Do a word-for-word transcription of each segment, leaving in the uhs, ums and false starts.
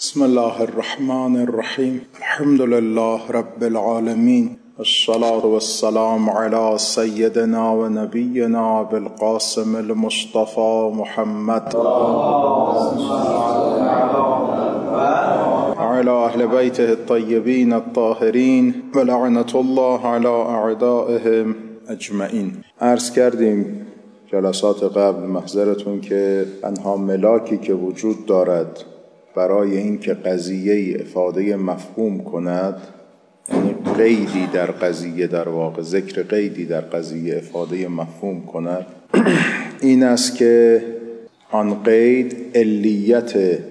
بسم الله الرحمن الرحیم. الحمد لله رب العالمین، الصلاة والسلام على سیدنا و نبینا بالقاسم المصطفى محمد وعلى اهل بیته الطیبین الطاهرین و لعنة الله على اعدائهم اجمعین. عرض کردیم جلسات قبل محضرتون که تنها ملاکی که وجود دارد برای اینکه قضیه افاده مفهوم کند، یعنی قیدی در قضیه، در واقع ذکر قیدی در قضیه افاده مفهوم کند، این است که آن قید علیت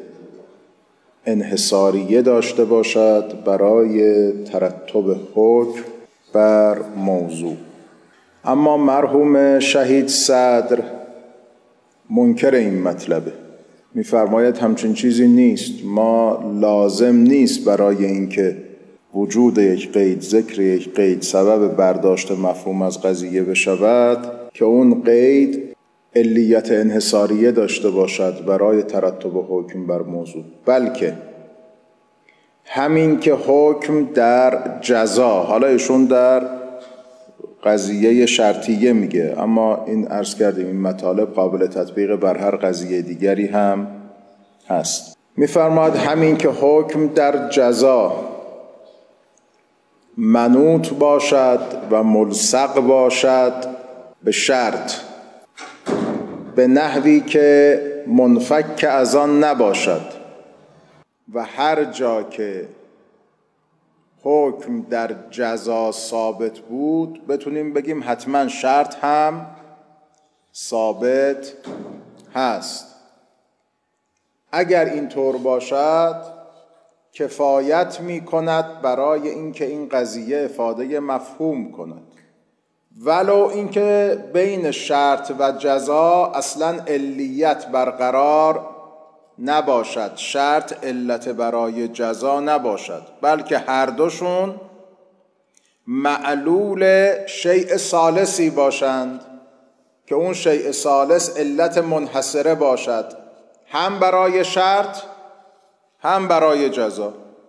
انحصاریه داشته باشد برای ترتب حکم بر موضوع. اما مرحوم شهید صدر منکر این مطلبه، می‌فرماید همچین چیزی نیست. ما لازم نیست برای اینکه وجود یک قید، ذکر یک قید سبب برداشت مفهوم از قضیه بشود که اون قید علیت انحصاریه داشته باشد برای ترتب حکم بر موضوع، بلکه همین که حکم در جزا، حالا ایشون در قضیه شرطیه میگه، اما این عرض کردیم این مطالب قابل تطبیق بر هر قضیه دیگری هم هست. میفرماید همین که حکم در جزا منوط باشد و ملصق باشد به شرط، به نحوی که منفک از آن نباشد، و هر جا که حکم در جزا ثابت بود بتونیم بگیم حتما شرط هم ثابت هست. اگر اینطور باشد کفایت می کند برای اینکه این قضیه افاده مفهوم کند، ولو اینکه بین شرط و جزا اصلا علیت برقرار نباشد، شرط علت برای جزا نباشد، بلکه هر دوشون معلول شیء ثالثی باشند که اون شیء ثالث علت منحصره باشد، هم برای شرط هم برای جزا.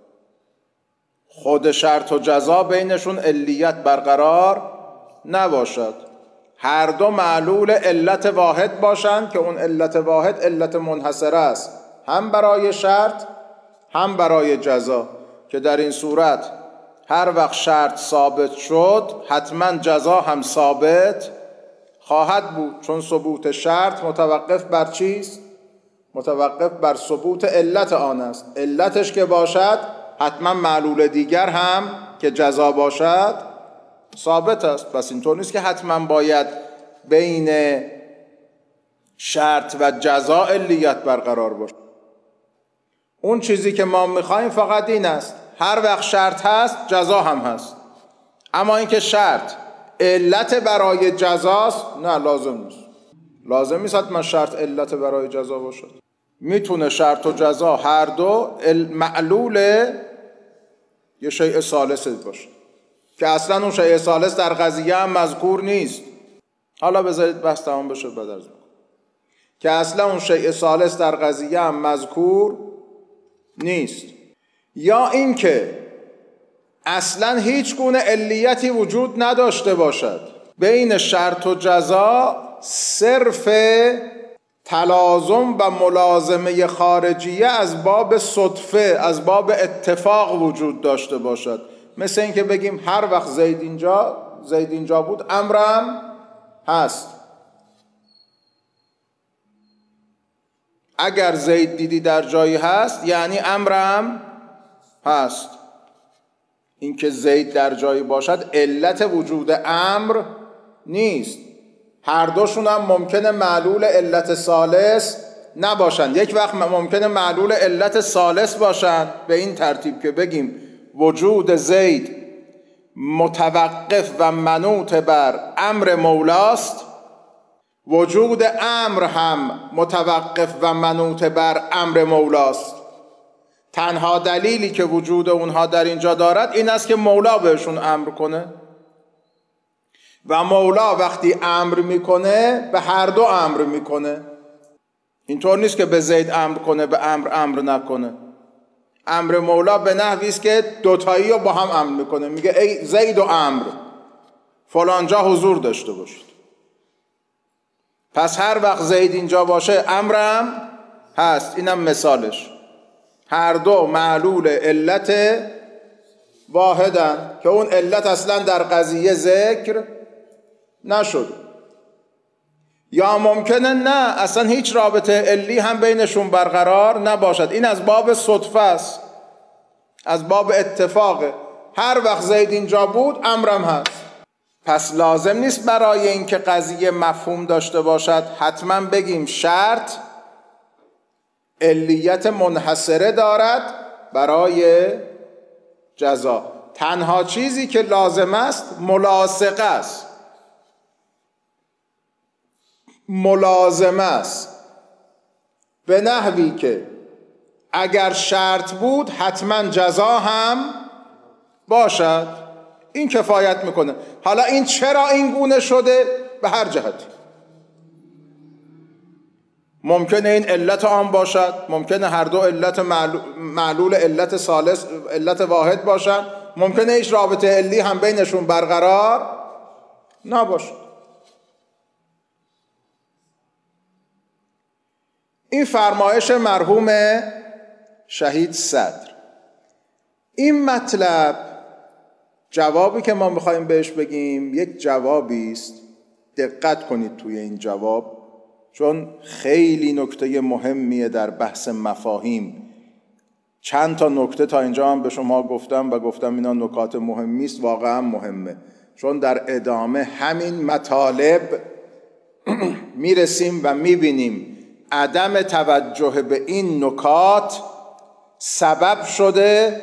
خود شرط و جزا بینشون علیت برقرار نباشد، هر دو معلول علت واحد باشند که اون علت واحد علت منحصره است، هم برای شرط هم برای جزا، که در این صورت هر وقت شرط ثابت شد حتما جزا هم ثابت خواهد بود، چون ثبوت شرط متوقف بر چیست؟ متوقف بر ثبوت علت آن است. علتش که باشد حتما معلول دیگر هم که جزا باشد ثابت است. پس اینطور نیست که حتما باید بین شرط و جزا علیت برقرار باشه. اون چیزی که ما میخوایم فقط این است، هر وقت شرط هست جزا هم هست. اما اینکه شرط علت برای جزاست، نه، لازم نیست. لازم نیست حتما شرط علت برای جزا باشد. میتونه شرط و جزا هر دو معلول یه شیء ثالث باشه که اصلا اون شیء ثالث در قضیه هم مذکور نیست. حالا بذارید بحث تمام بشه بعد از اون که اصلا اون شیء ثالث در قضیه هم مذکور نیست، یا اینکه اصلا هیچ گونه علیتی وجود نداشته باشد. بین شرط و جزا صرف تلازم و ملازمه خارجیه از باب صدفه، از باب اتفاق وجود داشته باشد. مثل اینکه بگیم هر وقت زید اینجا زید اینجا بود امرم هست. اگر زید دیدی در جایی هست یعنی امرم هست. اینکه زید در جایی باشد علت وجود امر نیست. هر دوشون هم ممکنه معلول علت ثالث نباشند. یک وقت ممکنه معلول علت ثالث باشند به این ترتیب که بگیم وجود زید متوقف و منوط بر امر مولاست، وجود امر هم متوقف و منوط بر امر مولاست. تنها دلیلی که وجود اونها در اینجا دارد این است که مولا بهشون امر کنه، و مولا وقتی امر میکنه به هر دو امر میکنه. اینطور نیست که به زید امر کنه به امر امر نکنه. امر مولا به نحوی است که دوتایی رو با هم امر میکنه، میگه ای زید و عمرو فلانجا حضور داشته باشید. پس هر وقت زید اینجا باشه امرم هست. اینم مثالش. هر دو معلول علت واحدن که اون علت اصلا در قضیه ذکر نشد. یا ممکنه نه اصلا هیچ رابطه علی هم بینشون برقرار نباشد. این از باب صدفه است، از باب اتفاقه. هر وقت زید اینجا بود امرم هست. پس لازم نیست برای اینکه قضیه مفهوم داشته باشد حتما بگیم شرط علیت منحصره دارد برای جزا. تنها چیزی که لازم است ملاصقه است، ملازمه است، به نحوی که اگر شرط بود حتما جزا هم باشد. این کفایت میکنه. حالا این چرا این گونه شده؟ به هر جهتی ممکنه این علت عام باشد، ممکنه هر دو علت معلول علت ثالث علت واحد باشد، ممکنه هیچ رابطه علی هم بینشون برقرار نباشد. این فرمایش مرحوم شهید صدر. این مطلب جوابی که ما میخوایم بهش بگیم یک جوابی است. دقت کنید توی این جواب، چون خیلی نکته مهمیه در بحث مفاهیم. چند تا نکته تا اینجا هم به شما گفتم و گفتم اینا نکات مهمی است. واقعا مهمه، چون در ادامه همین مطالب میرسیم و میبینیم عدم توجه به این نکات سبب شده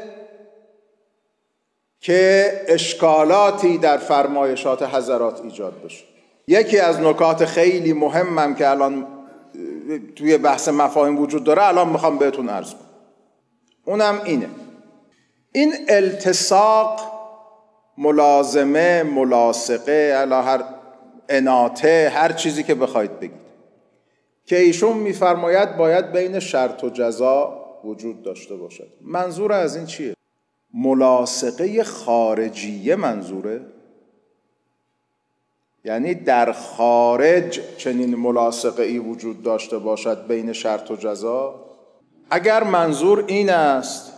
که اشکالاتی در فرمایشات حضرات ایجاد بشه. یکی از نکات خیلی مهمم که الان توی بحث مفاهیم وجود داره الان میخوام بهتون عرض کنم، اونم اینه: این التصاق، ملازمه، ملاصقه، الی هر اناته، هر چیزی که بخواید بگید، که ایشون میفرماید باید بین شرط و جزا وجود داشته باشد. منظور از این چیه؟ ملاصقه خارجیه منظوره؟ یعنی در خارج چنین ملاصقه ای وجود داشته باشد بین شرط و جزا؟ اگر منظور این است،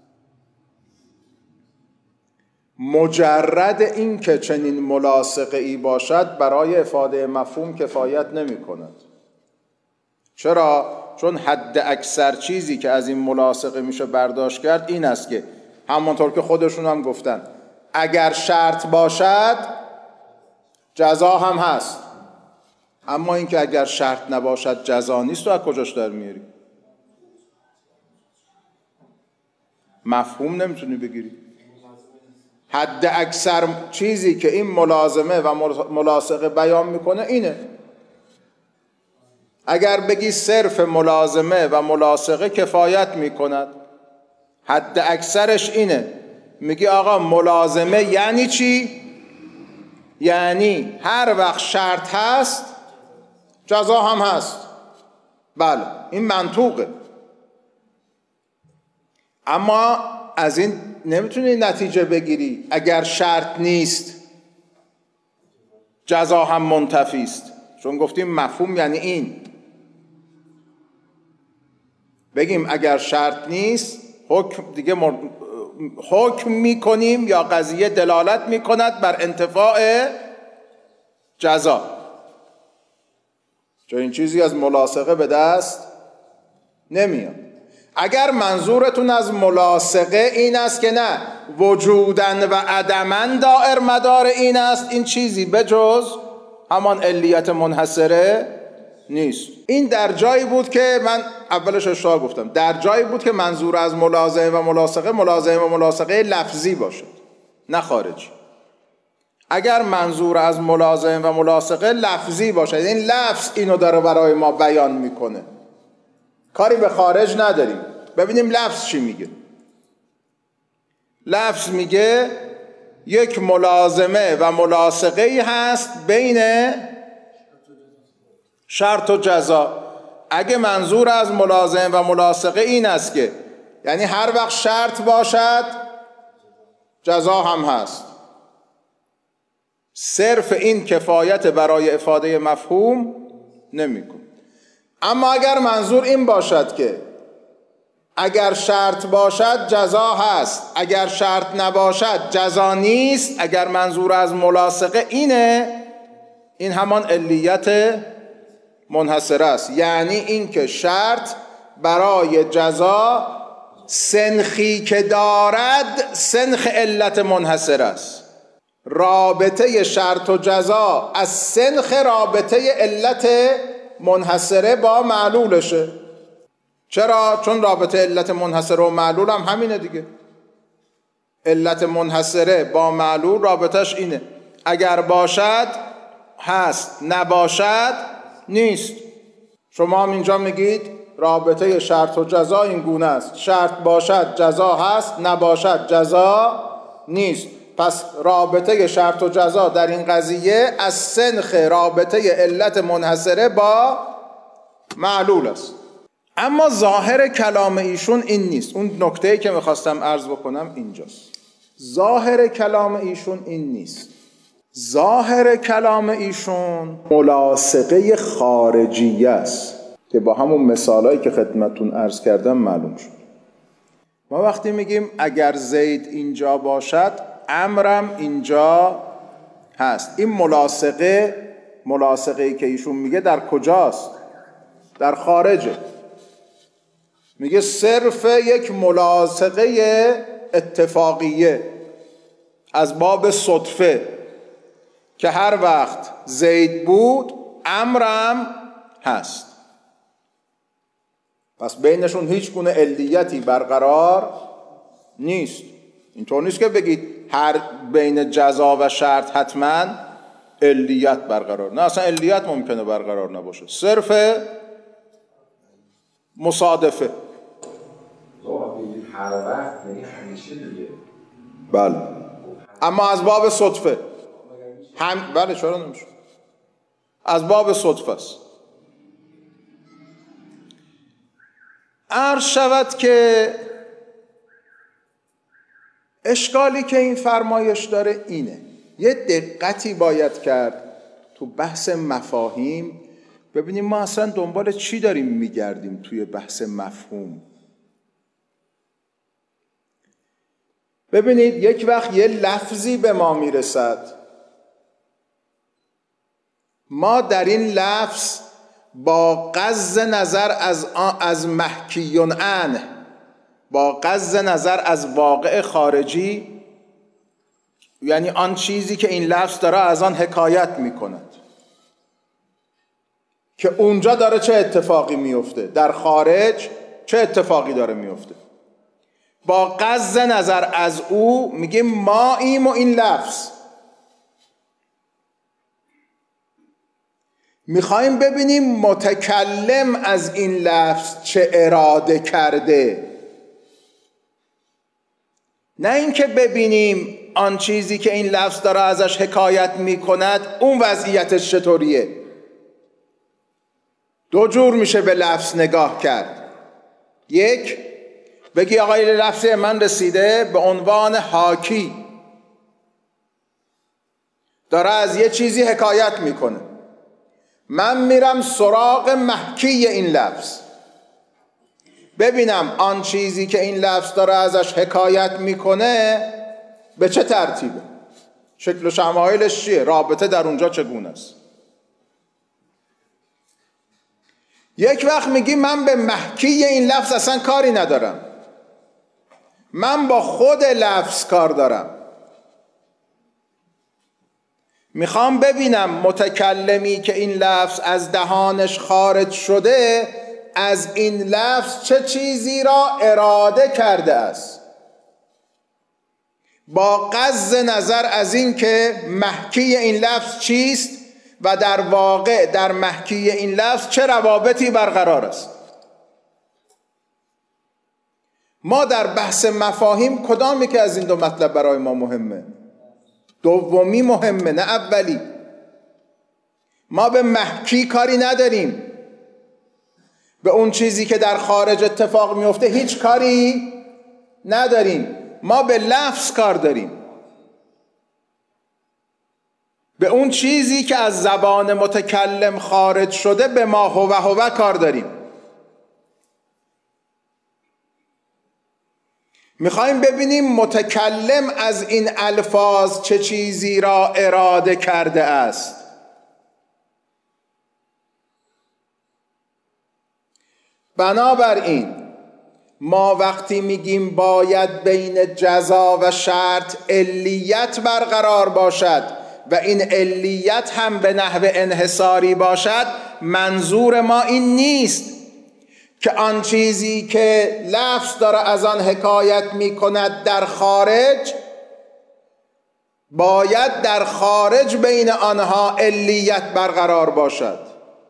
مجرد این که چنین ملاصقه ای باشد برای افاده مفهوم کفایت نمی کند. چرا؟ چون حد اکثر چیزی که از این ملاصقه میشه برداشت کرد این است که همونطور که خودشون هم گفتن اگر شرط باشد جزا هم هست. اما این که اگر شرط نباشد جزا نیست، تو از کجاش در میاری؟ مفهوم نمیتونی بگیری. حد اکثر چیزی که این ملازمه و ملاصقه بیان میکنه اینه. اگر بگی صرف ملازمه و ملاصقه کفایت میکند، حد اکثرش اینه. میگی آقا ملازمه یعنی چی؟ یعنی هر وقت شرط هست جزا هم هست. بله، این منطوقه. اما از این نمیتونی نتیجه بگیری اگر شرط نیست جزا هم منتفی است، چون گفتیم مفهوم یعنی این. بگیم اگر شرط نیست حکم دیگه مر... حکم میکنیم یا قضیه دلالت میکند بر انتفاع جزا، چون این چیزی از ملاصقه به دست نمیاد. اگر منظورتون از ملاصقه این است که نه وجودن و عدمن دائر مدار این است، این چیزی به جز همان علیت منحصره نیست. این در جایی بود که من اولش اشتباه گفتم، در جایی بود که منظور از ملازمه و ملاصقه ملازمه و ملاصقه لفظی باشد نه خارجی. اگر منظور از ملازمه و ملاصقه لفظی باشد، این لفظ اینو داره برای ما بیان میکنه، کاری به خارج نداریم. ببینیم لفظ چی میگه. لفظ میگه یک ملازمه و ملاصقه ای هست بین شرط و جزا. اگه منظور از ملازمه و ملاصقه این است که یعنی هر وقت شرط باشد جزا هم هست. صرف این کفایت برای افاده مفهوم نمی‌کنه. اما اگر منظور این باشد که اگر شرط باشد جزا هست، اگر شرط نباشد جزا نیست، اگر منظور از ملاصقه اینه، این همان علیت منحصره است. یعنی این که شرط برای جزا سنخی که دارد سنخ علت منحصره است. رابطه شرط و جزا از سنخ رابطه علت منحصره با معلولشه. چرا؟ چون رابطه علت منحصره و معلول هم همینه دیگه. علت منحصره با معلول رابطش اینه، اگر باشد هست، نباشد نیست. شما هم اینجا میگید رابطه شرط و جزا این گونه است، شرط باشد جزا هست، نباشد جزا نیست. پس رابطه شرط و جزا در این قضیه از سنخ رابطه علت منحصره با معلول است. اما ظاهر کلام ایشون این نیست. اون نکته‌ای که میخواستم عرض بکنم اینجاست. ظاهر کلام ایشون این نیست. ظاهر کلام ایشون ملاصقه خارجیه است که با همون مثالایی که خدمتون عرض کردم معلوم شد. ما وقتی میگیم اگر زید اینجا باشد امرم اینجا هست، این ملاصقه ملاصقه‌ای که ایشون میگه در کجاست؟ در خارجه. میگه صرف یک ملاصقه اتفاقیه از باب صدفه که هر وقت زید بود امرم هست. پس بینشون هیچ گونه علیتی برقرار نیست. اینطور نیست که بگید هر بین جزا و شرط حتما علیت برقرار، نه، اصلا علیت ممکنه برقرار نباشه، صرف مصادفه. هر وقت یعنی همیشه دیگه. بله، اما از باب صدفه هم. بله، چرا نمیشه؟ از باب صدفه است. عرض شود که اشکالی که این فرمایش داره اینه، یه دقتی باید کرد تو بحث مفاهیم. ببینیم ما اصلا دنبال چی داریم میگردیم توی بحث مفهوم. ببینید یک وقت یه لفظی به ما میرسد، ما در این لفظ با غض نظر از از محکیون عنه، با غض نظر از واقع خارجی، یعنی آن چیزی که این لفظ داره از آن حکایت میکند که اونجا داره چه اتفاقی میفته، در خارج چه اتفاقی داره میفته، با غض نظر از او میگیم ما ایم و این لفظ. میخوایم ببینیم متکلم از این لفظ چه اراده کرده، نه اینکه ببینیم آن چیزی که این لفظ داره ازش حکایت میکند اون وضعیتش چطوریه. دو جور میشه به لفظ نگاه کرد. یک، بگی آقای لفظ من رسیده به عنوان حاکی، داره از یه چیزی حکایت میکنه، من میرم سراغ محکی این لفظ ببینم آن چیزی که این لفظ داره ازش حکایت میکنه به چه ترتیبه، شکل و شمایلش چیه، رابطه در اونجا چگونه است. یک وقت میگی من به محکی این لفظ اصلا کاری ندارم، من با خود لفظ کار دارم، میخوام ببینم متکلمی که این لفظ از دهانش خارج شده از این لفظ چه چیزی را اراده کرده است، با غض نظر از این که محکی این لفظ چیست و در واقع در محکی این لفظ چه روابطی برقرار است. ما در بحث مفاهیم کدامی که از این دو مطلب برای ما مهمه؟ دومی مهمه، نه اولی. ما به محکی کاری نداریم، به اون چیزی که در خارج اتفاق میفته هیچ کاری نداریم. ما به لفظ کار داریم، به اون چیزی که از زبان متکلم خارج شده به ما هو هو کار داریم. میخوایم ببینیم متکلم از این الفاظ چه چیزی را اراده کرده است. بنابراین ما وقتی میگیم باید بین جزا و شرط علیت برقرار باشد و این علیت هم به نحو انحصاری باشد، منظور ما این نیست که آن چیزی که لفظ داره از آن حکایت میکند در خارج باید در خارج بین آنها علیت برقرار باشد.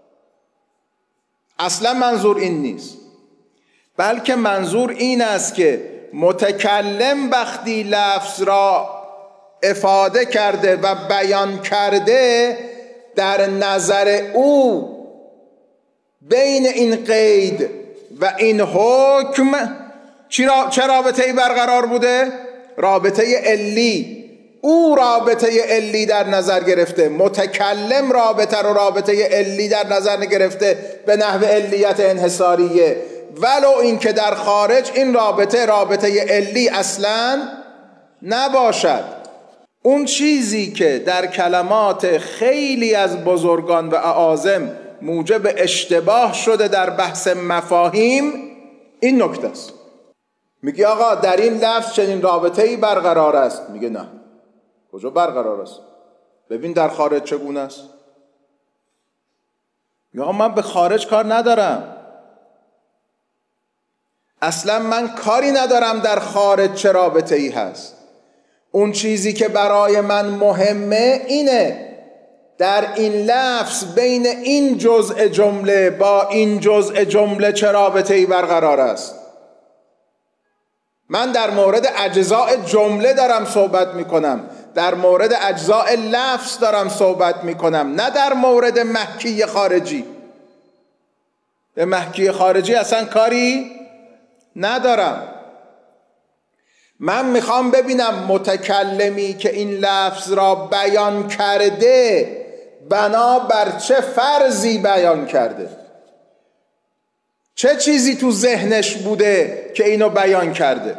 اصلا منظور این نیست، بلکه منظور این است که متکلم وقتی لفظ را افاده کرده و بیان کرده، در نظر او بین این قید و این حکم چه رابطه ای برقرار بوده؟ رابطه علی. او رابطه علی در نظر گرفته، متکلم رابطه رو رابطه علی در نظر نگرفته به نحو علیت انحصاریه، ولو این که در خارج این رابطه رابطه علی اصلا نباشد. اون چیزی که در کلمات خیلی از بزرگان و اعاظم موجب اشتباه شده در بحث مفاهیم این نکته است. میگی آقا در این لفظ چنین رابطه‌ای برقرار است. میگه نه. کجا برقرار است؟ ببین در خارج چگونه است. میگه آقا من به خارج کار ندارم، اصلا من کاری ندارم در خارج چه رابطه‌ای هست. اون چیزی که برای من مهمه اینه در این لفظ بین این جزء جمله با این جزء جمله چه رابطه‌ای برقرار است. من در مورد اجزاء جمله دارم صحبت میکنم، در مورد اجزاء لفظ دارم صحبت میکنم، نه در مورد محکی خارجی. به محکی خارجی اصلا کاری ندارم. من میخوام ببینم متکلمی که این لفظ را بیان کرده بنا بر چه فرضی بیان کرده، چه چیزی تو ذهنش بوده که اینو بیان کرده.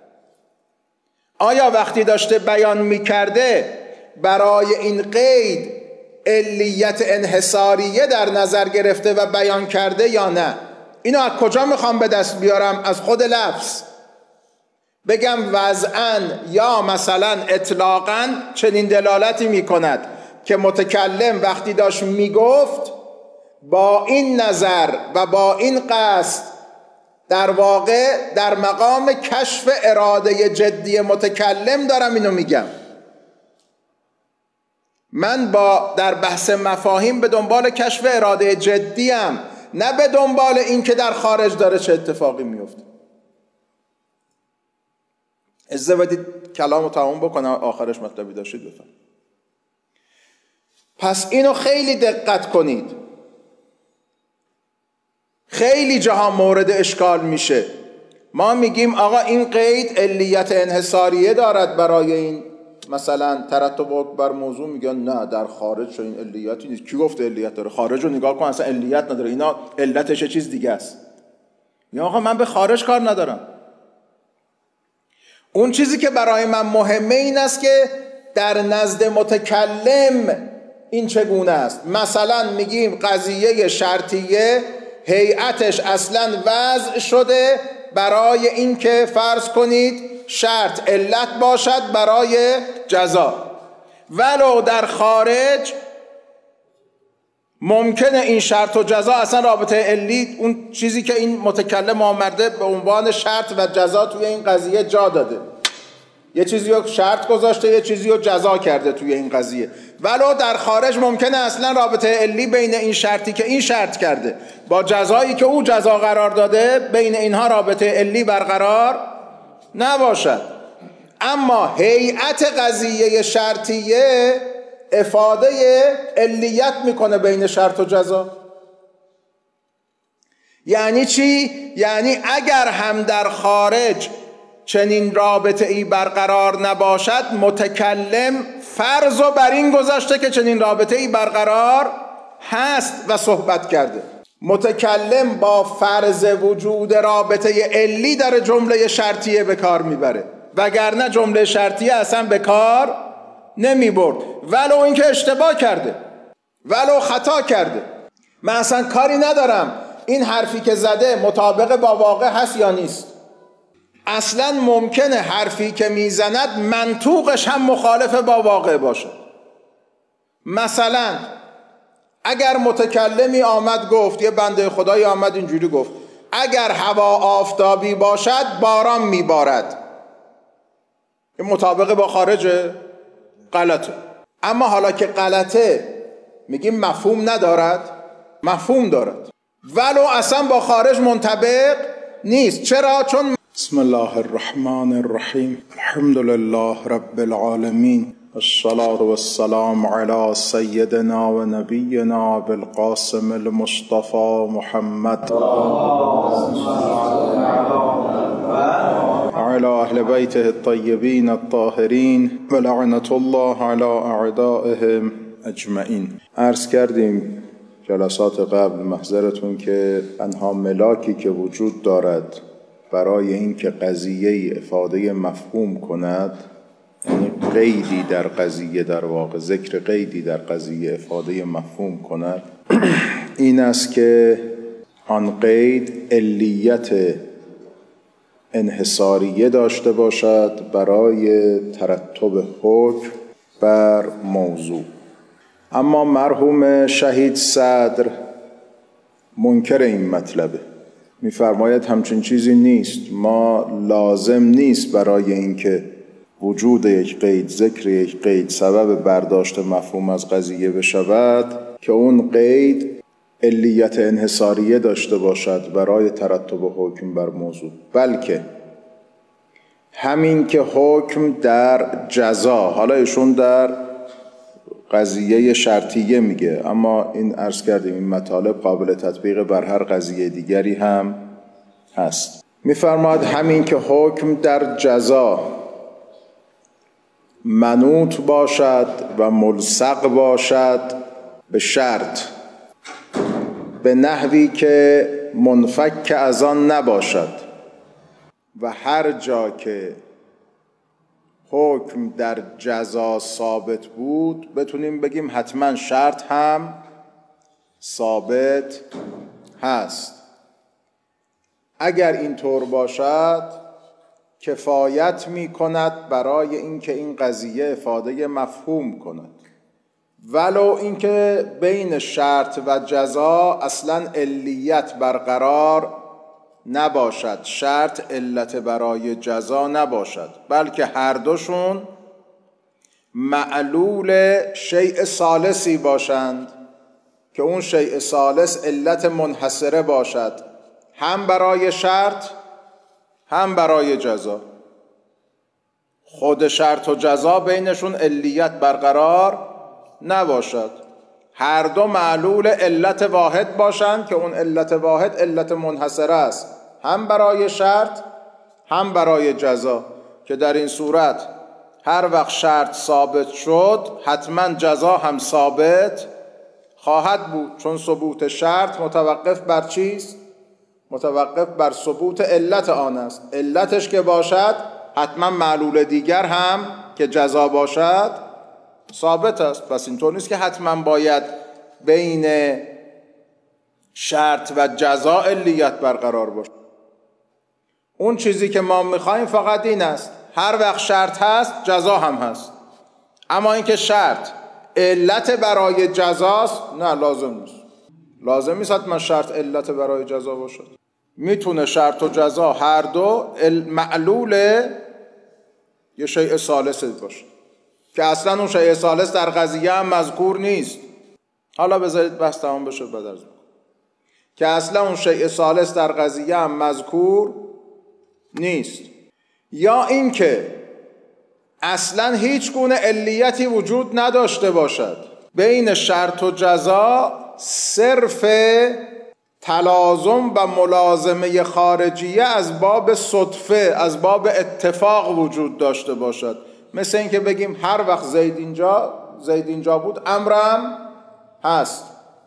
آیا وقتی داشته بیان میکرده برای این قید علیت انحصاریه در نظر گرفته و بیان کرده یا نه؟ اینو از کجا میخوام به دست بیارم؟ از خود لفظ. بگم وضعاً یا مثلا اطلاقاً چنین دلالتی میکند که متکلم وقتی داشت میگفت با این نظر و با این قصد در واقع در مقام کشف اراده جدی متکلم دارم اینو میگم. من با در بحث مفاهیم به دنبال کشف اراده جدیم، نه به دنبال این که در خارج داره چه اتفاقی میفته. اجازه بدید کلامو تمام بکنم، آخرش مطلبی داشتید بفهم. پس اینو خیلی دقت کنید، خیلی جاها مورد اشکال میشه. ما میگیم آقا این قید علیت انحصاریه دارد برای این مثلا ترتب بر موضوع، میگن نه در خارج این علیتی نیست. کی گفته علیت داره؟ خارج رو نگاه کن اصلا علیت نداره، اینا علتش چیز دیگه است. یا آقا من به خارج کار ندارم، اون چیزی که برای من مهمه این است که در نزد متکلم این چگونه است. مثلا میگیم قضیه شرطیه هیئتش اصلا وضع شده برای این که فرض کنید شرط علت باشد برای جزا، ولو در خارج ممکنه این شرط و جزا اصلا رابطه علی، اون چیزی که این متکلم آورده به عنوان شرط و جزا توی این قضیه جا داده، یه چیزی رو شرط گذاشته یه چیزی رو جزا کرده توی این قضیه، ولو در خارج ممکنه اصلا رابطه علی بین این شرطی که این شرط کرده با جزایی که او جزا قرار داده بین اینها رابطه علی برقرار نباشد. اما هیئت قضیه شرطیه افاده علیت میکنه بین شرط و جزا. یعنی چی؟ یعنی اگر هم در خارج چنین رابطه ای برقرار نباشد، متکلم فرض و بر این گذاشته که چنین رابطه ای برقرار هست و صحبت کرده. متکلم با فرض وجود رابطه علی در جمله شرطیه به کار میبره، وگرنه جمله شرطیه اصلا به کار نمی برد، ولو اینکه اشتباه کرده، ولو خطا کرده. من اصلا کاری ندارم این حرفی که زده مطابق با واقع هست یا نیست. اصلا ممکنه حرفی که میزند منطوقش هم مخالف با واقع باشه. مثلا اگر متکلمی آمد گفت، یه بنده خدایی آمد اینجوری گفت اگر هوا آفتابی باشد باران میبارد، این مطابق با خارجه؟ غلطه. اما حالا که غلطه میگیم مفهوم ندارد؟ مفهوم دارد، ولو اصلا با خارج منطبق نیست. چرا؟ چون بسم الله الرحمن الرحیم الحمد لله رب العالمین الصلاة والسلام على سيدنا ونبينا بالقاسم المصطفى محمد وعلى أهل بيته الطيبين الطاهرين ولعنة الله على أعدائهم اجمعین. عرض کردیم جلسات قبل محضرتون که تنها ملاکی که وجود دارد برای این که قضیه افاده مفهوم کند، یعنی قیدی در قضیه، در واقع ذکر قیدی در قضیه افاده مفهوم کند، این است که آن قید علیت انحصاریه داشته باشد برای ترتب حکم بر موضوع. اما مرحوم شهید صدر منکر این مطلبه، می‌فرماید همچین چیزی نیست. ما لازم نیست برای اینکه وجود یک قید، ذکر یک قید سبب برداشت مفهوم از قضیه بشود که اون قید علیت انحصاریه داشته باشد برای ترتب حکم بر موضوع، بلکه همین که حکم در جزا، حالا ایشون در قضیه شرطیه میگه، اما این عرض کردیم این مطالب قابل تطبیق بر هر قضیه دیگری هم هست. میفرماید همین که حکم در جزا منوط باشد و ملصق باشد به شرط، به نحوی که منفک از آن نباشد، و هر جا که حکم در جزا ثابت بود بتونیم بگیم حتما شرط هم ثابت هست. اگر این طور باشد کفایت می کند برای اینکه این قضیه افاده مفهوم کند، ولو اینکه بین شرط و جزا اصلا علیت برقرار نباشد، شرط علت برای جزا نباشد، بلکه هر دوشون معلول شیء ثالثی باشند که اون شیء ثالث علت منحصره باشد، هم برای شرط هم برای جزا. خود شرط و جزا بینشون علیت برقرار نباشد، هر دو معلول علت واحد باشند که اون علت واحد علت منحصره است، هم برای شرط هم برای جزا، که در این صورت هر وقت شرط ثابت شد حتما جزا هم ثابت خواهد بود، چون ثبوت شرط متوقف بر چیست؟ متوقف بر ثبوت علت آن است. علتش که باشد حتما معلول دیگر هم که جزا باشد ثابت است. پس اینطور نیست که حتما باید بین شرط و جزا علیت برقرار باشه. اون چیزی که ما میخوایم فقط این است، هر وقت شرط هست جزا هم هست. اما اینکه شرط علت برای جزاست، نه، لازم نیست. لازم نیست حتما شرط علت برای جزا باشد. میتونه شرط و جزا هر دو معلول یه شیء ثالث باشه که اصلا اون شیء ثالث در قضیه هم مذکور نیست. حالا بذارید بحث تمام بشه بعد از که اصلا اون شیء ثالث در قضیه هم مذکور نیست، یا اینکه اصلا هیچ گونه علیتی وجود نداشته باشد. بین شرط و جزا صرف تلازم و ملازمه خارجیه از باب صدفه، از باب اتفاق وجود داشته باشد. مثل اینکه بگیم هر وقت زید اینجا زید اینجا بود امرم هست.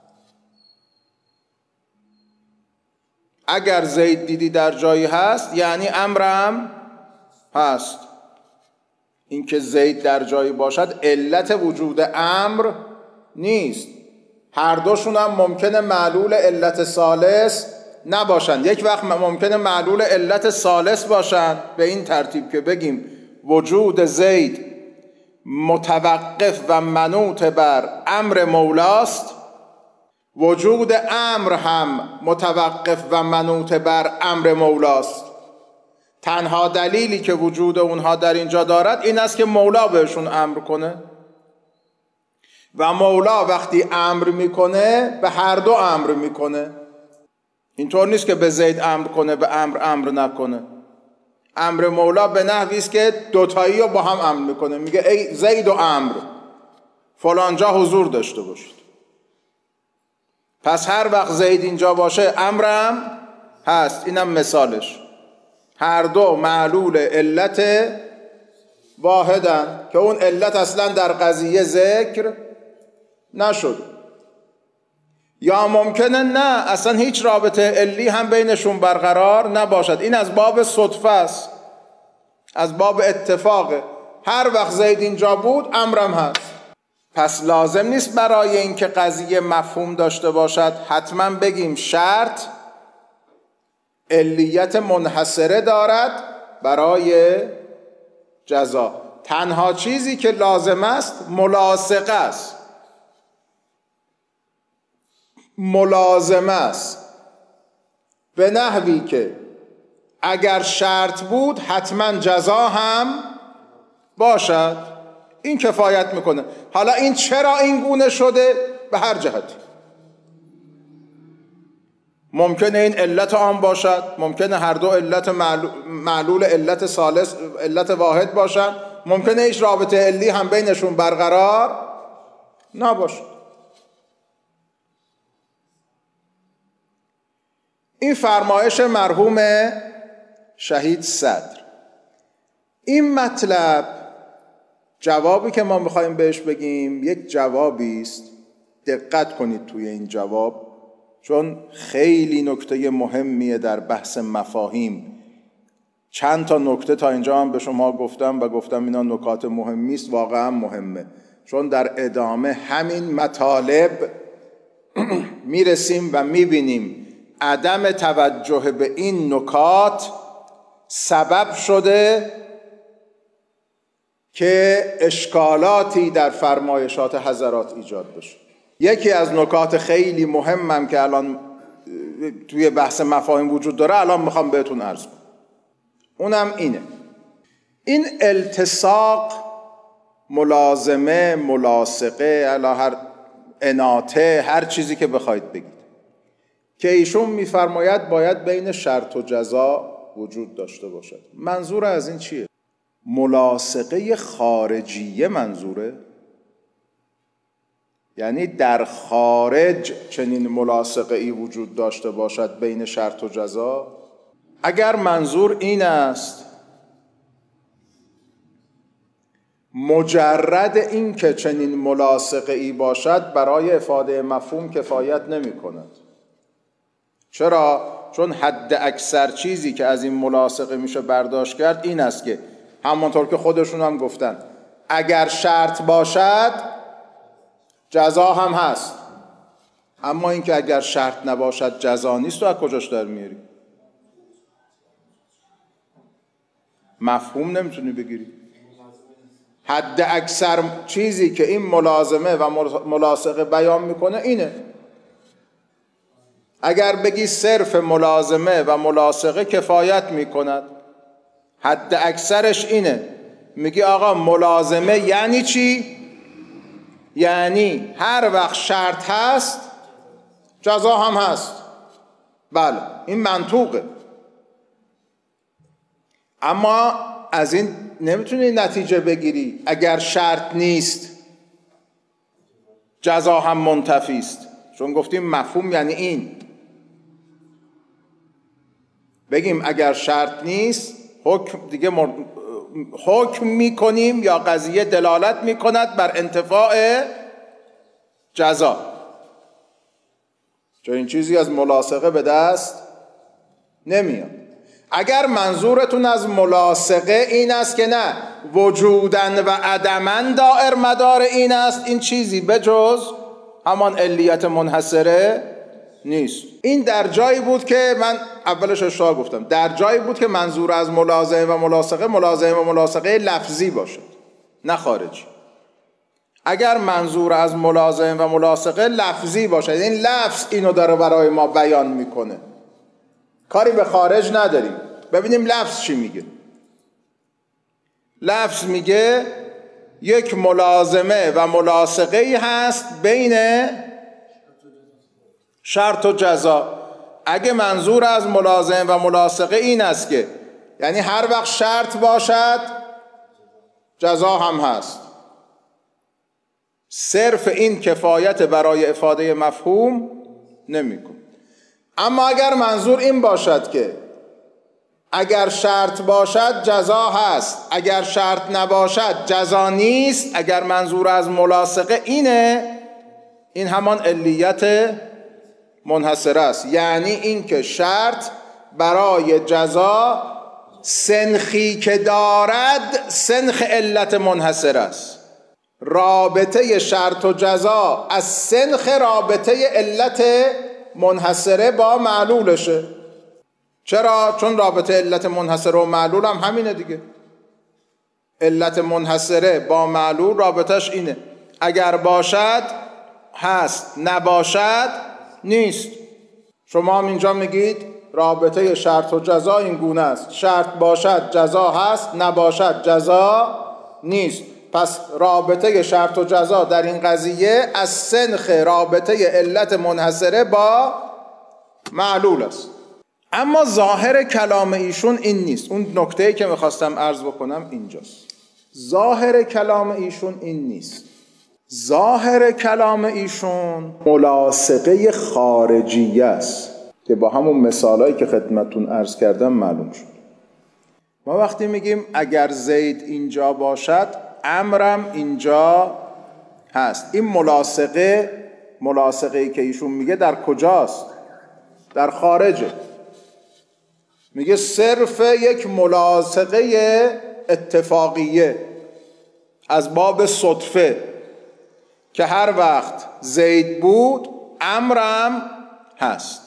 اگر زید دیدی در جایی هست یعنی امرم هست. اینکه زید در جایی باشد علت وجود امر نیست. هر دوشون هم ممکنه معلول علت ثالث نباشند. یک وقت ممکنه معلول علت ثالث باشند به این ترتیب که بگیم وجود زید متوقف و منوط بر امر مولاست، وجود امر هم متوقف و منوط بر امر مولاست. تنها دلیلی که وجود اونها در اینجا دارد این است که مولا بهشون امر کنه و مولا وقتی امر میکنه به هر دو امر میکنه. اینطور نیست که به زید امر کنه به امر امر نکنه. امر مولا به نحوی است که دوتایی رو با هم امر میکنه، میگه ای زید و امر فلانجا حضور داشته باشید. پس هر وقت زید اینجا باشه امرم هست. اینم مثالش. هر دو معلول علت واحدن که اون علت اصلا در قضیه ذکر نشد. یا ممکنه نه اصلا هیچ رابطه علی هم بینشون برقرار نباشد. این از باب صدفه است، از باب اتفاقه. هر وقت زید اینجا بود امرم هست. پس لازم نیست برای اینکه قضیه مفهوم داشته باشد حتما بگیم شرط علیت منحصره دارد برای جزا. تنها چیزی که لازم است ملاصقه است، ملازمه است، به نحوی که اگر شرط بود حتما جزا هم باشد. این کفایت میکنه. حالا این چرا این گونه شده؟ به هر جهتی ممکنه این علت عام باشد، ممکنه هر دو علت معلول علت ثالث علت واحد باشد، ممکنه هیچ رابطه علی هم بینشون برقرار نباشد. این فرمایش مرحوم شهید صدر. این مطلب جوابی که ما میخوایم بهش بگیم یک جوابی است. دقت کنید توی این جواب، چون خیلی نکته مهمیه در بحث مفاهیم. چند تا نکته تا اینجا هم به شما گفتم و گفتم اینا نکات مهمی است. واقعا مهمه، چون در ادامه همین مطالب میرسیم و میبینیم عدم توجه به این نکات سبب شده که اشکالاتی در فرمایشات حضرات ایجاد بشه. یکی از نکات خیلی مهمم که الان توی بحث مفاهیم وجود داره الان میخوام بهتون عرض کنم، اونم اینه: این التصاق، ملازمه، ملاصقه، الی هر اناته، هر چیزی که بخواید بگید، که ایشون میفرماید باید بین شرط و جزا وجود داشته باشد. منظور از این چیه؟ ملاصقه خارجیه منظوره؟ یعنی در خارج چنین ملاصقه ای وجود داشته باشد بین شرط و جزا؟ اگر منظور این است، مجرد این که چنین ملاصقه ای باشد برای افاده مفهوم کفایت نمی کند. چرا؟ چون حد اکثر چیزی که از این ملاصقه میشه برداشت کرد این است که همونطور که خودشون هم گفتن اگر شرط باشد جزا هم هست. اما این که اگر شرط نباشد جزا نیست، تو از کجاش در میاری؟ مفهوم نمیتونی بگیری. حد اکثر چیزی که این ملازمه و ملاصقه بیان میکنه اینه. اگر بگی صرف ملازمه و ملاصقه کفایت میکند، حد اکثرش اینه. میگی آقا ملازمه یعنی چی؟ یعنی هر وقت شرط هست جزا هم هست. بله، این منطوقه. اما از این نمیتونی نتیجه بگیری اگر شرط نیست جزا هم منتفی است، چون گفتیم مفهوم یعنی این. بگیم اگر شرط نیست حکم دیگه مر... حکم میکنیم یا قضیه دلالت میکند بر انتفاع جزا، چون این چیزی از ملاصقه به دست نمیاد. اگر منظورتون از ملاصقه این است که نه وجودن و عدمن دائر مدار این است، این چیزی بجز همان علیت منحصره نیست. این در جایی بود که من اولش اشتباه گفتم، در جایی بود که منظور از ملازمه و ملاصقه ملازمه و ملاصقه لفظی باشد نه خارجی. اگر منظور از ملازمه و ملاصقه لفظی باشد، این لفظ اینو داره برای ما بیان میکنه، کاری به خارج نداریم. ببینیم لفظ چی میگه. لفظ میگه یک ملازمه و ملاصقه ای هست بین شرط و جزا. اگه منظور از ملازمه و ملاصقه این است که یعنی هر وقت شرط باشد جزا هم هست، صرف این کفایت برای افاده مفهوم نمیکن. اما اگر منظور این باشد که اگر شرط باشد جزا هست، اگر شرط نباشد جزا نیست، اگر منظور از ملاصقه اینه، این همان علیت منحصره است. یعنی این که شرط برای جزا سنخی که دارد سنخ علت منحصره است. رابطه شرط و جزا از سنخ رابطه علت منحصره با معلولشه. چرا؟ چون رابطه علت منحصره و معلول هم همینه دیگه. علت منحصره با معلول رابطش اینه، اگر باشد هست، نباشد نیست. شما هم اینجا میگید رابطه شرط و جزا این گونه است، شرط باشد جزا هست، نباشد جزا نیست. پس رابطه شرط و جزا در این قضیه از سنخ رابطه علت منحصره با معلول است. اما ظاهر کلام ایشون این نیست. اون نکته‌ای که میخواستم عرض بکنم اینجاست. ظاهر کلام ایشون این نیست. ظاهر کلام ایشون ملاصقه خارجیه است که با همون مثالایی که خدمتتون عرض کردم معلوم شد. ما وقتی میگیم اگر زید اینجا باشد امرم اینجا هست، این ملاصقه ملاصقه‌ای که ایشون میگه در کجاست؟ در خارجه. میگه صرف یک ملاصقه اتفاقیه از باب صدفه که هر وقت زید بود امرم هست.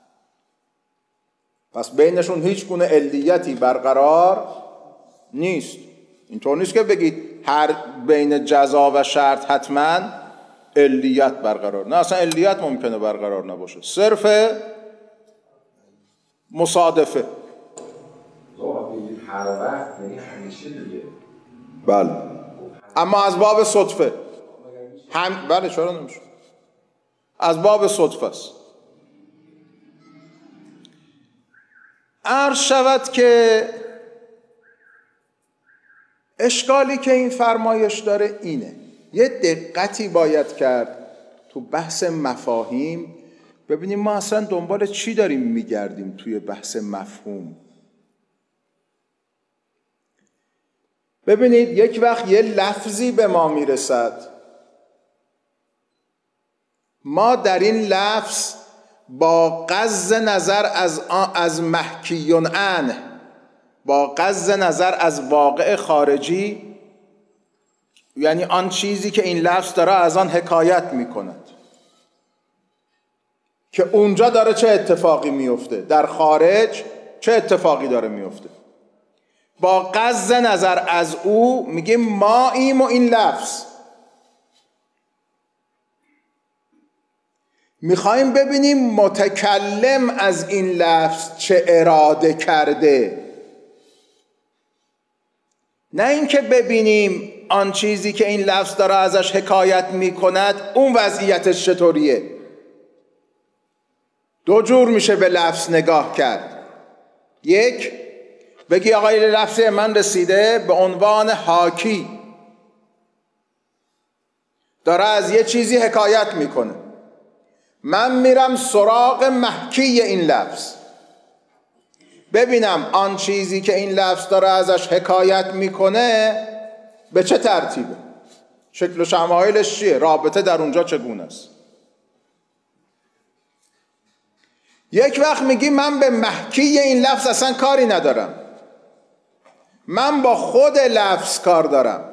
پس بینشون هیچ گونه علیتی برقرار نیست. اینطور نیست که بگید هر بین جزا و شرط حتما علیت برقرار، نه اصلا علیت ممکنه برقرار نباشه، صرف مصادفه. هر وقت یعنی همیشه دیگه. بله، اما از باب صدفه هم بله چرا نمیشه، از باب صدفه است. عرض شود که اشکالی که این فرمایش داره اینه، یه دقتی باید کرد تو بحث مفاهیم. ببینیم ما اصلا دنبال چی داریم میگردیم توی بحث مفهوم. ببینید یک وقت یه لفظی به ما میرسد، ما در این لفظ با غض نظر از از محکیون عنه، با غض نظر از واقع خارجی، یعنی آن چیزی که این لفظ داره از آن حکایت میکند که اونجا داره چه اتفاقی میفته، در خارج چه اتفاقی داره میفته، با غض نظر از او میگیم ما ایم و این لفظ. میخوایم ببینیم متکلم از این لفظ چه اراده کرده، نه اینکه ببینیم آن چیزی که این لفظ داره ازش حکایت میکند اون وضعیتش چطوریه. دو جور میشه به لفظ نگاه کرد. یک، بگی آقای لفظ من رسیده به عنوان حاکی، داره از یه چیزی حکایت میکنه، من میرم سراغ محکی این لفظ. ببینم آن چیزی که این لفظ داره ازش حکایت میکنه به چه ترتیبه، شکل و شمایلش چیه، رابطه در اونجا چگونه است. یک وقت میگی من به محکی این لفظ اصلا کاری ندارم، من با خود لفظ کار دارم،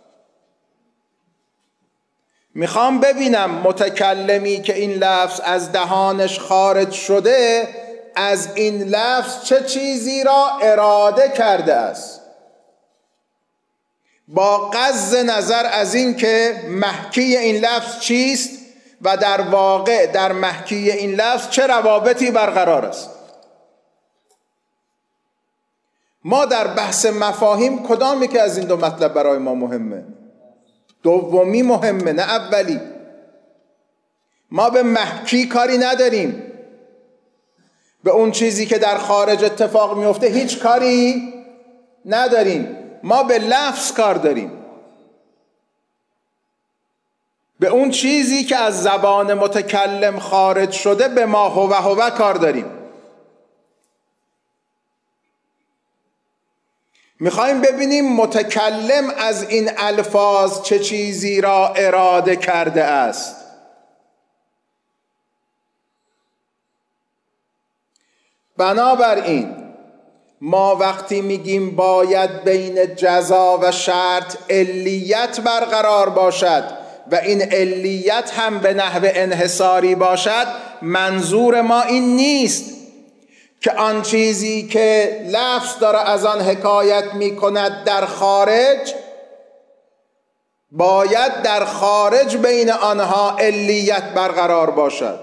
میخوام ببینم متکلمی که این لفظ از دهانش خارج شده از این لفظ چه چیزی را اراده کرده است، با غض نظر از این که محکی این لفظ چیست و در واقع در محکی این لفظ چه روابطی برقرار است. ما در بحث مفاهیم کدامی که از این دو مطلب برای ما مهمه؟ دومی مهمه، نه اولی. ما به محکی کاری نداریم، به اون چیزی که در خارج اتفاق میفته هیچ کاری نداریم، ما به لفظ کار داریم، به اون چیزی که از زبان متکلم خارج شده به ما هو هو کار داریم. میخوایم ببینیم متکلم از این الفاظ چه چیزی را اراده کرده است. بنابراین ما وقتی میگیم باید بین جزا و شرط علیت برقرار باشد و این علیت هم به نحو انحصاری باشد، منظور ما این نیست که آن چیزی که لفظ داره از آن حکایت می کند در خارج باید در خارج بین آنها علیت برقرار باشد.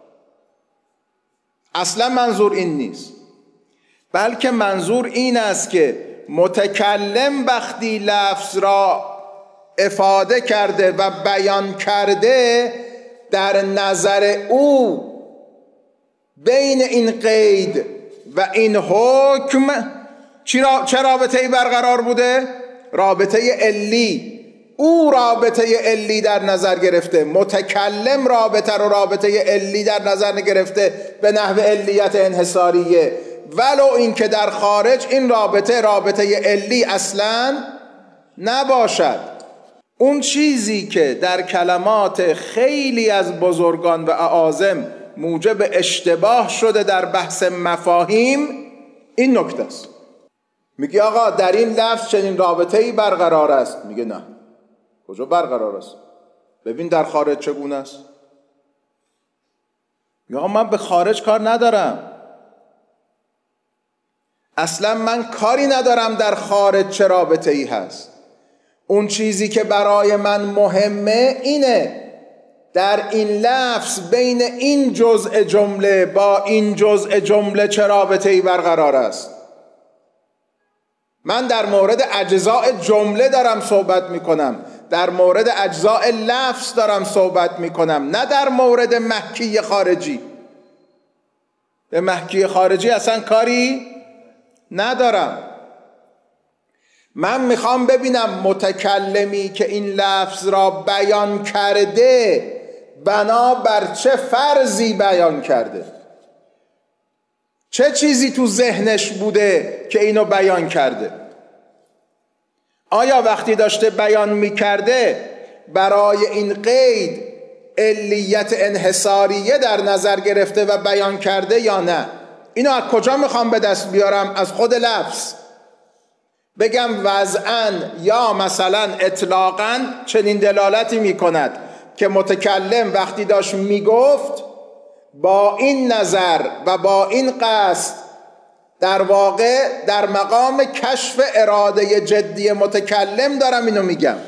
اصلا منظور این نیست، بلکه منظور این است که متکلم وقتی لفظ را افاده کرده و بیان کرده، در نظر او بین این قید و این حکم چه رابطه‌ای برقرار بوده؟ رابطه علی. او رابطه علی در نظر گرفته، متکلم رابطه رو رابطه علی در نظر نگرفته به نحو علیت انحصاریه، ولو این که در خارج این رابطه رابطه علی اصلا نباشد. اون چیزی که در کلمات خیلی از بزرگان و اعاظم موجب اشتباه شده در بحث مفاهیم این نکته است. میگه آقا در این لفظ چنین رابطه‌ای برقرار است، میگه نه. کجا برقرار است؟ ببین در خارج چگونه است. میگه آقا من به خارج کار ندارم، اصلا من کاری ندارم در خارج چه رابطه‌ای هست. اون چیزی که برای من مهمه اینه در این لفظ بین این جزء جمله با این جزء جمله چه رابطه‌ای برقرار است. من در مورد اجزاء جمله دارم صحبت میکنم، در مورد اجزاء لفظ دارم صحبت میکنم، نه در مورد محکی خارجی. به محکی خارجی اصلا کاری ندارم. من میخوام ببینم متکلمی که این لفظ را بیان کرده بنا بر چه فرضی بیان کرده، چه چیزی تو ذهنش بوده که اینو بیان کرده. آیا وقتی داشته بیان میکرده برای این قید علیت انحصاریه در نظر گرفته و بیان کرده یا نه؟ اینو از کجا میخوام به دست بیارم؟ از خود لفظ. بگم وضعاً یا مثلا اطلاقاً چنین دلالتی میکند که متکلم وقتی داشت میگفت با این نظر و با این قصد در واقع در مقام کشف اراده جدی متکلم دارم اینو میگم.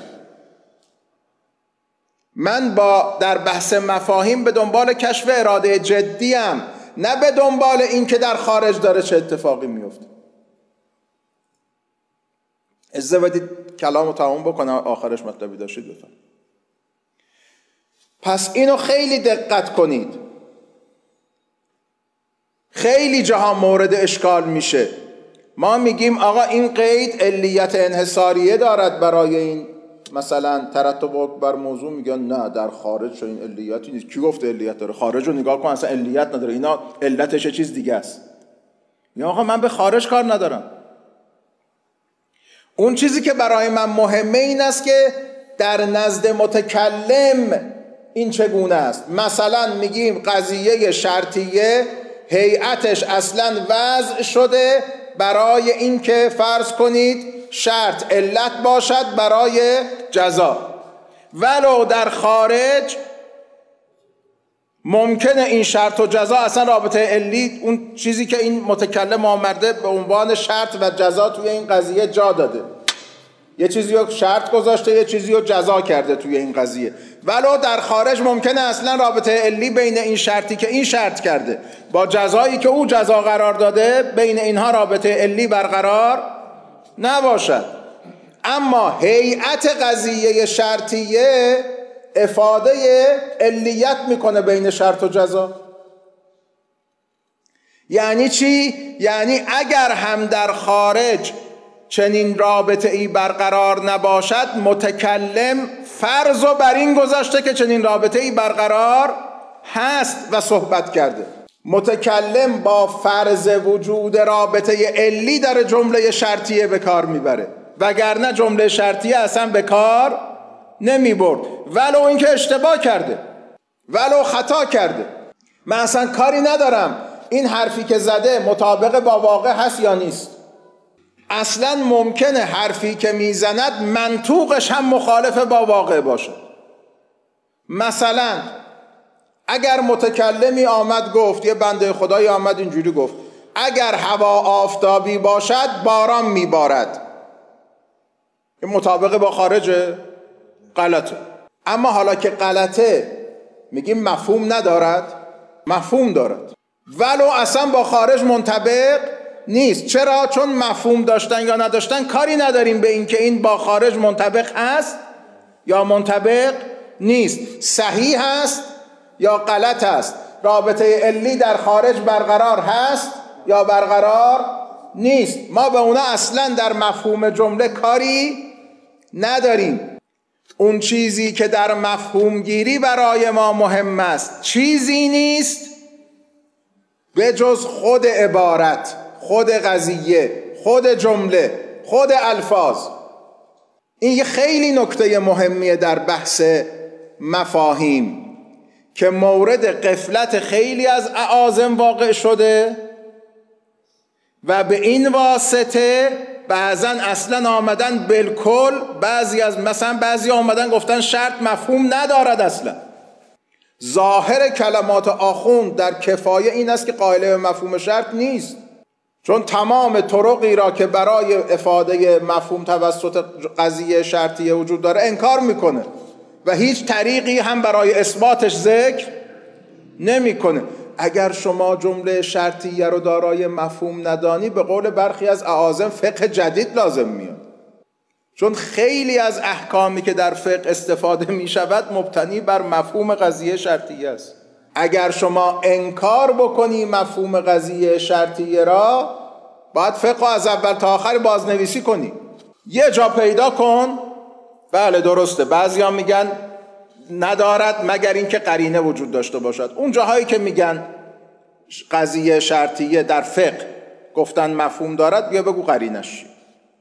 من با در بحث مفاهیم به دنبال کشف اراده جدیم، نه به دنبال این که در خارج داره چه اتفاقی میفته. اجازه بدید کلامو تمام بکنم، آخرش مطلبی داشتید بفهم. پس اینو خیلی دقت کنید، خیلی جاها مورد اشکال میشه. ما میگیم آقا این قید علیت انحصاریه دارد برای این مثلا ترتب بر موضوع، میگن نه در خارج چه این علیتی نیست. کی گفته علیت داره؟ خارج رو نگاه کن اصلا علیت نداره، اینا علتش چیز دیگه است. یا آقا من به خارج کار ندارم. اون چیزی که برای من مهمه این است که در نزد متکلم این چگونه است. مثلا میگیم قضیه شرطیه هیئتش اصلا وضع شده برای این که فرض کنید شرط علت باشد برای جزا، ولو در خارج ممکنه این شرط و جزا اصلا رابطه علی، اون چیزی که این متکلم آورده به عنوان شرط و جزا توی این قضیه جا داده، یه چیزی رو شرط گذاشته یه چیزی رو جزا کرده توی این قضیه، ولو در خارج ممکنه اصلا رابطه علی بین این شرطی که این شرط کرده با جزایی که او جزا قرار داده بین اینها رابطه علی برقرار نباشد. اما هیئت قضیه شرطیه افاده علیت میکنه بین شرط و جزا. یعنی چی؟ یعنی اگر هم در خارج چنین رابطه ای برقرار نباشد، متکلم فرض و بر این گذاشته که چنین رابطه ای برقرار هست و صحبت کرده. متکلم با فرض وجود رابطه علی در جمله شرطیه به کار میبره، وگرنه جمله شرطیه اصلا به کار نمی برد، ولو اینکه اشتباه کرده، ولو خطا کرده. من اصلا کاری ندارم این حرفی که زده مطابق با واقع هست یا نیست. اصلا ممکنه حرفی که میزند منطوقش هم مخالف با واقع باشه. مثلا اگر متکلمی آمد گفت، یه بنده خدایی آمد اینجوری گفت اگر هوا آفتابی باشد باران میبارد، این مطابق با خارجه؟ غلطه. اما حالا که غلطه میگیم مفهوم ندارد؟ مفهوم دارد، ولو اصلا با خارج منطبق نیست. چرا؟ چون مفهوم داشتن یا نداشتن کاری نداریم به این که این با خارج منطبق هست یا منطبق نیست، صحیح هست یا غلط هست، رابطه علی در خارج برقرار هست یا برقرار نیست. ما به اونا اصلا در مفهوم جمله کاری نداریم. اون چیزی که در مفهوم گیری برای ما مهم است چیزی نیست به جز خود عبارت، خود قضیه، خود جمله، خود الفاظ. این یه خیلی نکته مهمیه در بحث مفاهیم که مورد غفلت خیلی از اعاظم واقع شده و به این واسطه بعضا اصلا آمدن بالکل، بعضی از مثلا بعضی آمدن گفتن شرط مفهوم ندارد. اصلا ظاهر کلمات آخوند در کفایه این است که قائل به مفهوم شرط نیست، چون تمام طرقی را که برای افاده مفهوم توسط قضیه شرطیه وجود داره انکار میکنه و هیچ طریقی هم برای اثباتش ذکر نمیکنه. اگر شما جمله شرطیه رو دارای مفهوم ندانی، به قول برخی از اعاظم فقه جدید لازم میاد، چون خیلی از احکامی که در فقه استفاده می شود مبتنی بر مفهوم قضیه شرطیه است. اگر شما انکار بکنی مفهوم قضیه شرطیه را، باید فقه از اول تا آخر بازنویسی کنی. یه جا پیدا کن بله درسته، بعضی ها میگن ندارد مگر اینکه قرینه وجود داشته باشد. اون جاهایی که میگن قضیه شرطیه در فقه گفتن مفهوم دارد، بیا بگو قرینش چیه.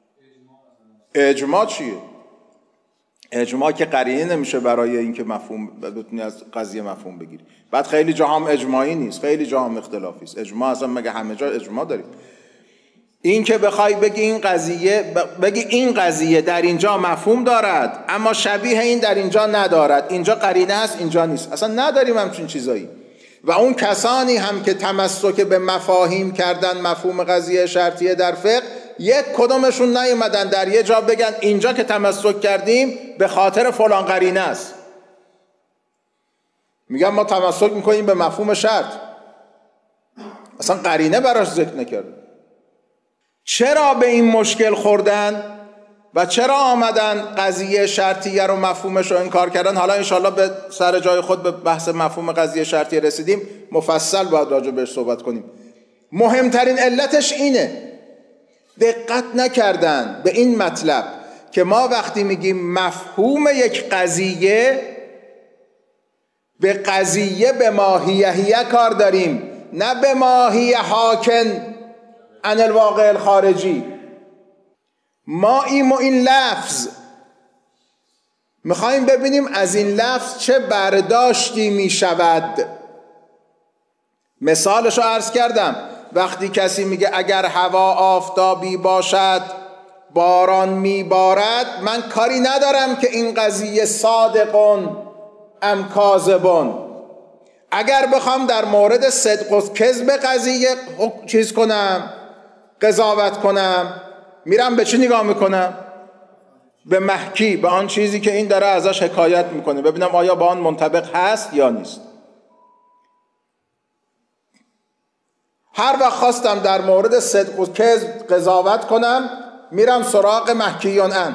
اجماع چیه؟ اجماع که قرینه نمیشه برای اینکه مفهوم بتونی از قضیه مفهوم بگیری. بعد خیلی جا هم اجماعی نیست، خیلی جا هم اختلافی است. اجماع اصلا مگه همه جا اجماع داریم؟ این که بخوای بگی این قضیه بگی این قضیه در اینجا مفهوم دارد اما شبیه این در اینجا ندارد، اینجا قرینه است اینجا نیست، اصلا نداریم همچین چیزایی. و اون کسانی هم که تمسک به مفاهیم کردن مفهوم قضیه شرطیه در فقه، یک کدومشون نیومدن در یه جا بگن اینجا که تمسک کردیم به خاطر فلان قرینه است. میگن ما تمسک میکنیم به مفهوم شرط، اصلا قرینه براش ذکر نکرده. چرا به این مشکل خوردن و چرا آمدن قضیه شرطیه رو مفهومش رو انکار کردن؟ حالا انشالله به سر جای خود به بحث مفهوم قضیه شرطیه رسیدیم، مفصل باید راجع بهش صحبت کنیم. مهمترین علتش اینه، دقت نکردن به این مطلب که ما وقتی میگیم مفهوم یک قضیه، به قضیه به ماهیهیه کار داریم، نه به ماهیه حاکن عن الواقع الخارجی. ما ایم و این لفظ میخواییم ببینیم از این لفظ چه برداشتی میشود. مثالشو عرض کردم، وقتی کسی میگه اگر هوا آفتابی باشد باران میبارد، من کاری ندارم که این قضیه صادقون ام کاذبون. اگر بخوام در مورد صدق و کذب قضیه چیز کنم، قضاوت کنم، میرم به چی نگاه میکنم؟ به محکی، به آن چیزی که این داره ازش حکایت میکنه، ببینم آیا با آن منطبق هست یا نیست. هر وقت خواستم در مورد صدق و کذب قضاوت کنم، میرم سراغ محکیون ان.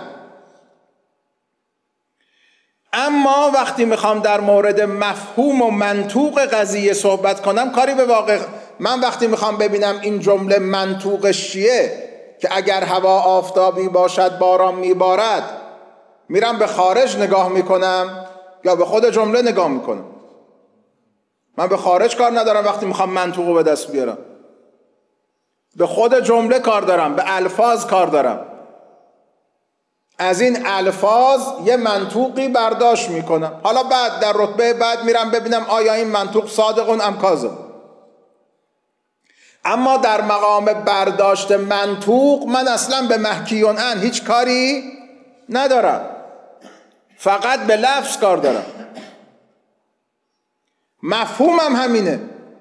اما وقتی میخوام در مورد مفهوم و منطوق قضیه صحبت کنم، کاری به واقع. من وقتی میخوام ببینم این جمله منطوقش چیه که اگر هوا آفتابی باشد باران میبارد، میرم به خارج نگاه میکنم یا به خود جمله نگاه میکنم؟ من به خارج کار ندارم وقتی میخوام منطوقو به دست بیارم، به خود جمله کار دارم، به الفاظ کار دارم. از این الفاظ یه منطوقی برداشت میکنم. حالا بعد در رتبه بعد میرم ببینم آیا این منطوق صادقون ام کاذب. اما در مقام برداشت منطوق من اصلا به محکیون ان هیچ کاری ندارم، فقط به لفظ کار دارم. مفهومم همینه.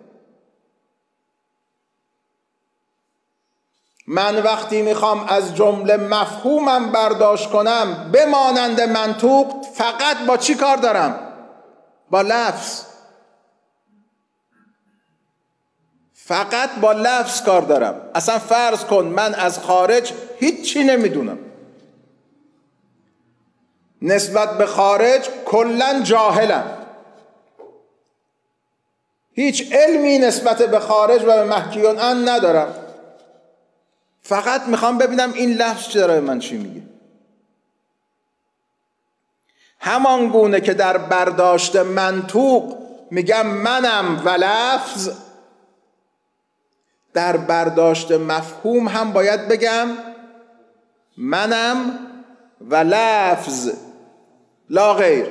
من وقتی میخوام از جمله مفهومم برداشت کنم به مانند منطوق، فقط با چی کار دارم؟ با لفظ. فقط با لفظ کار دارم. اصلا فرض کن من از خارج هیچی نمیدونم، نسبت به خارج کلن جاهلم، هیچ علمی نسبت به خارج و به محکیون ان ندارم، فقط میخوام ببینم این لفظ چی داره من چی میگه. همان گونه که در برداشت منطوق میگم منم و لفظ، در برداشت مفهوم هم باید بگم منم و لفظ، لا غیر.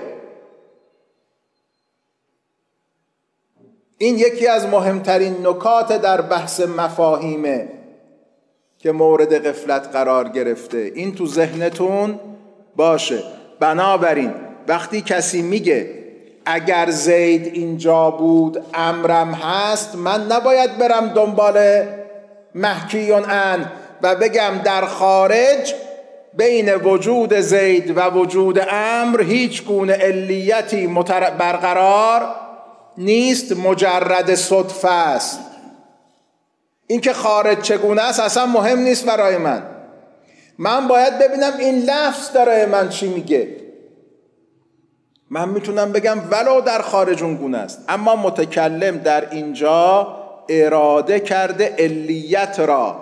این یکی از مهمترین نکات در بحث مفاهیمه که مورد غفلت قرار گرفته. این تو ذهنتون باشه. بنابراین وقتی کسی میگه اگر زید اینجا بود امرم هست، من نباید برم دنبال محکیون ان و بگم در خارج بین وجود زید و وجود امر هیچ گونه علیتی برقرار نیست، مجرد صدفه است. این که خارج چگونه است اصلا مهم نیست برای من. من باید ببینم این لفظ داره من چی میگه. من میتونم بگم ولو در خارج اون گونه است، اما متکلم در اینجا اراده کرده علیت را.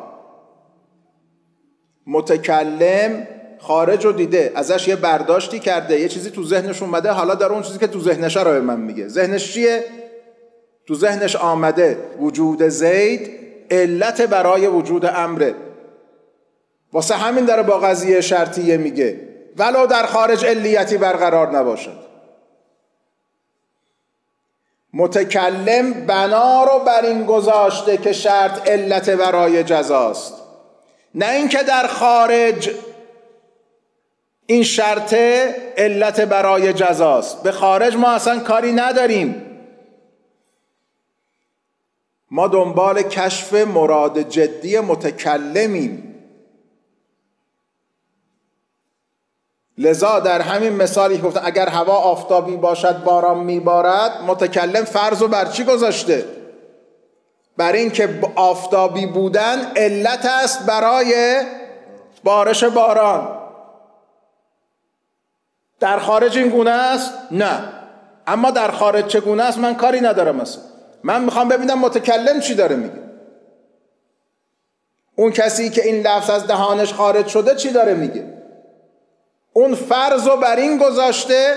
متکلم خارج رو دیده، ازش یه برداشتی کرده، یه چیزی تو ذهنش اومده، حالا در اون چیزی که تو ذهنش رو به من میگه. ذهنش چیه؟ تو ذهنش آمده وجود زید علت برای وجود امره، واسه همین داره با قضیه شرطیه میگه ولو در خارج علیتی برقرار نباشد. متکلم بنا رو بر این گذاشته که شرط علت برای جزاست، نه اینکه در خارج این شرط علت برای جزاست. به خارج ما اصلا کاری نداریم، ما دنبال کشف مراد جدی متکلمیم. لذا در همین مثالی که گفتن اگر هوا آفتابی باشد باران میبارد، متکلم فرض رو بر چی گذاشته؟ بر این که آفتابی بودن علت است برای بارش باران. در خارج این گونه است؟ نه. اما در خارج چگونه است من کاری ندارم. اصلا من میخوام ببینم متکلم چی داره میگه. اون کسی که این لفظ از دهانش خارج شده چی داره میگه. اون فرض رو بر این گذاشته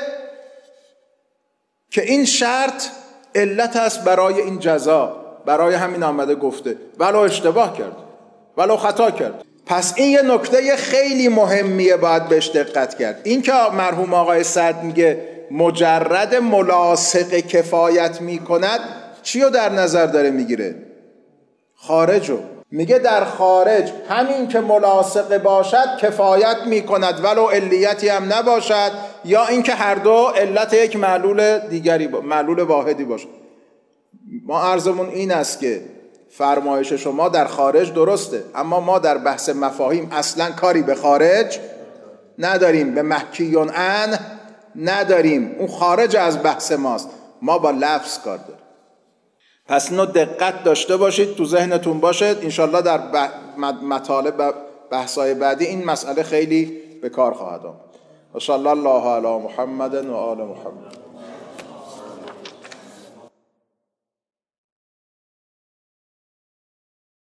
که این شرط علت است برای این جزا، برای همین آمده گفته، ولو اشتباه کرد. ولو خطا کرد. پس این یه نکته خیلی مهمیه، باید بهش دقت کرد. این که مرحوم آقای سعد میگه مجرد ملاصقه کفایت میکند، چی رو در نظر داره میگیره؟ خارجو. میگه در خارج همین که ملاصقه باشد کفایت میکند ولو علیتی هم نباشد، یا اینکه هر دو علت یک معلول دیگری با... معلول واحدی باشه. ما عرضمون این است که فرمایش شما در خارج درسته، اما ما در بحث مفاهیم اصلا کاری به خارج نداریم، به محکیون عن نداریم، اون خارج از بحث ماست، ما با لفظ کار داریم. پس اینو دقت داشته باشید، تو ذهنتون باشد. انشالله در مطالب بحثای بعدی این مسئله خیلی به کار خواهد آمد. و صلی الله علی محمد و آل محمد.